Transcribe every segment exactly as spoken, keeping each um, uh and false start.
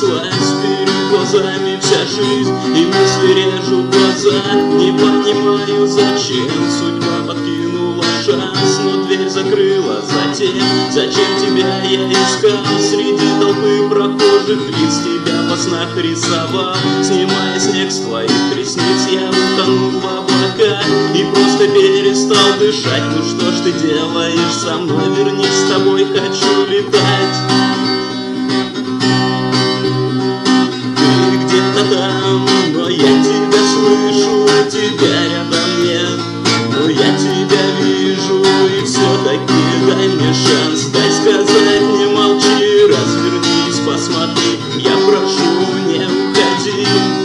пронеслась перед глазами вся жизнь, и мысли режут глаза. Не понимаю, зачем судьба подкинула шанс, но дверь закрыла затем. Зачем тебя я искал среди толпы прохожих лиц, тебя во снах рисовал, снимая снег с твоих ресниц. Я утонул в облаках и просто перестал дышать. Ну что ж ты делаешь со мной? Вернись, с тобой хочу летать. Ты где-то там, но я тебя слышу, тебя рядом нет. Но я тебя вижу, и все-таки дай мне шанс. Дай сказать, не молчи, развернись, посмотри. Я прошу, не уходи.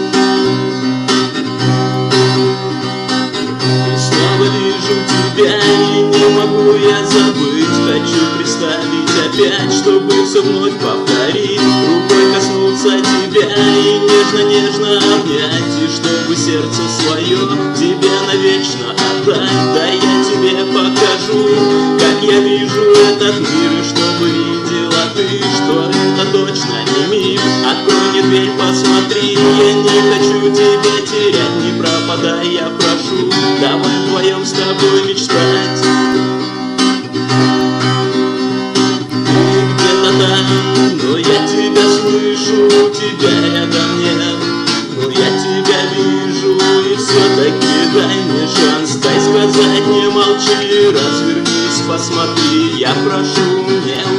И снова вижу тебя, и не могу я забыть. Хочу представить опять, чтобы все вновь повторить. Рукой коснуться тебя и нежно-нежно обнять, и чтобы сердце свое тебе навечно отдать. Да я тебе покажу, как я вижу этот мир, и чтобы видела ты, что это точно не миф. Открой мне дверь, посмотри, я не хочу тебя терять. Не пропадай, я прошу, давай вдвоем с тобой мечтать. Но я тебя слышу, тебя рядом нет. Но я тебя вижу, и все-таки дай мне шанс. Дай сказать, не молчи, развернись, посмотри. Я прошу, не